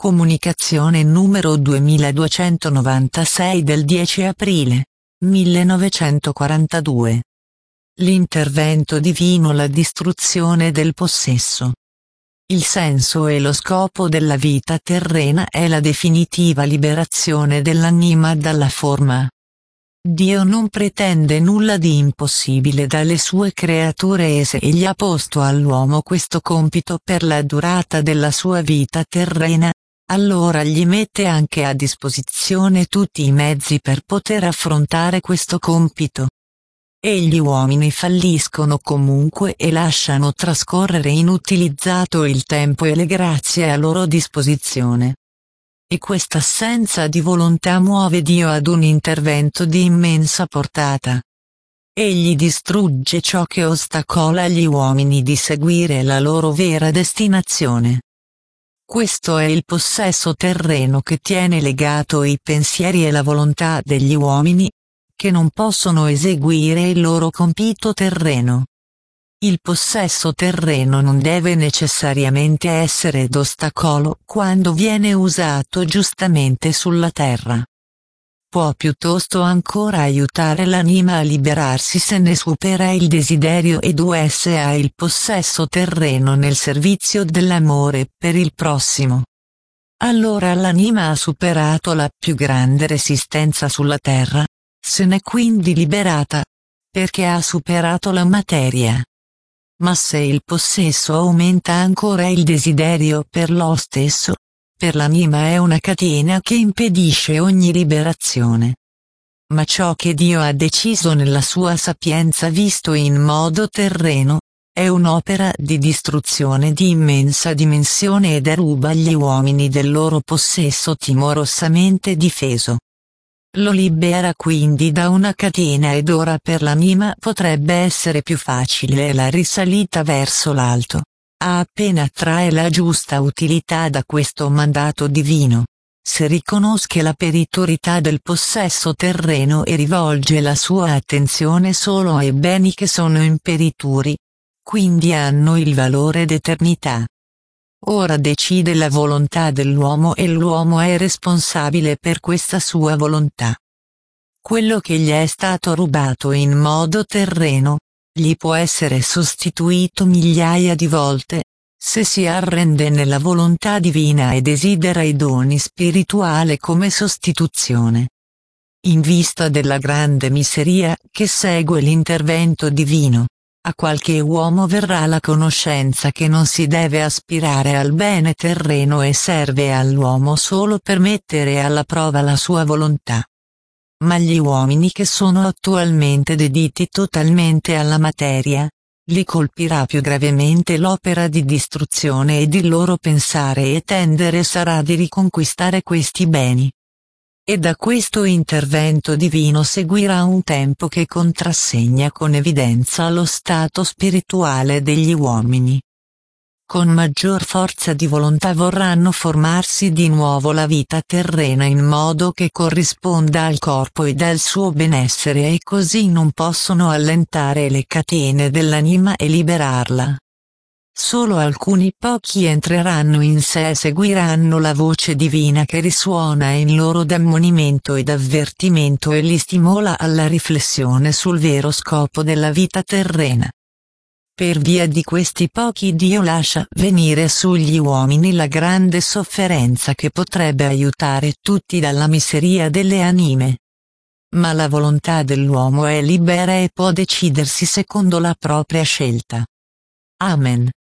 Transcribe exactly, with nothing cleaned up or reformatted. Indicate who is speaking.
Speaker 1: Comunicazione numero duemiladuecentonovantasei del dieci aprile millenovecentoquarantadue. L'intervento divino, la distruzione del possesso. Il senso e lo scopo della vita terrena è la definitiva liberazione dell'anima dalla forma. Dio non pretende nulla di impossibile dalle sue creature e se egli ha posto all'uomo questo compito per la durata della sua vita terrena, allora gli mette anche a disposizione tutti i mezzi per poter affrontare questo compito. E gli uomini falliscono comunque e lasciano trascorrere inutilizzato il tempo e le grazie a loro disposizione. E questa assenza di volontà muove Dio ad un intervento di immensa portata. Egli distrugge ciò che ostacola gli uomini di seguire la loro vera destinazione. Questo è il possesso terreno che tiene legato i pensieri e la volontà degli uomini, che non possono eseguire il loro compito terreno. Il possesso terreno non deve necessariamente essere d'ostacolo quando viene usato giustamente sulla terra. Può piuttosto ancora aiutare l'anima a liberarsi se ne supera il desiderio ed U S ha il possesso terreno nel servizio dell'amore per il prossimo. Allora l'anima ha superato la più grande resistenza sulla terra, se n'è quindi liberata, perché ha superato la materia. Ma se il possesso aumenta ancora il desiderio per lo stesso, per l'anima è una catena che impedisce ogni liberazione. Ma ciò che Dio ha deciso nella sua sapienza visto in modo terreno, è un'opera di distruzione di immensa dimensione e deruba gli uomini del loro possesso timorosamente difeso. Lo libera quindi da una catena ed ora per l'anima potrebbe essere più facile la risalita verso l'alto, appena trae la giusta utilità da questo mandato divino. Se riconosce la peritorità del possesso terreno e rivolge la sua attenzione solo ai beni che sono imperituri, quindi hanno il valore d'eternità. Ora decide la volontà dell'uomo e l'uomo è responsabile per questa sua volontà. Quello che gli è stato rubato in modo terreno, gli può essere sostituito migliaia di volte, se si arrende nella volontà divina e desidera i doni spirituali come sostituzione. In vista della grande miseria che segue l'intervento divino, a qualche uomo verrà la conoscenza che non si deve aspirare al bene terreno e serve all'uomo solo per mettere alla prova la sua volontà. Ma gli uomini che sono attualmente dediti totalmente alla materia, li colpirà più gravemente l'opera di distruzione ed il loro pensare e tendere sarà di riconquistare questi beni. E da questo intervento divino seguirà un tempo che contrassegna con evidenza lo stato spirituale degli uomini. Con maggior forza di volontà vorranno formarsi di nuovo la vita terrena in modo che corrisponda al corpo ed al suo benessere e così non possono allentare le catene dell'anima e liberarla. Solo alcuni pochi entreranno in sé e seguiranno la voce divina che risuona in loro d'ammonimento ed avvertimento e li stimola alla riflessione sul vero scopo della vita terrena. Per via di questi pochi Dio lascia venire sugli uomini la grande sofferenza che potrebbe aiutare tutti dalla miseria delle anime. Ma la volontà dell'uomo è libera e può decidersi secondo la propria scelta. Amen.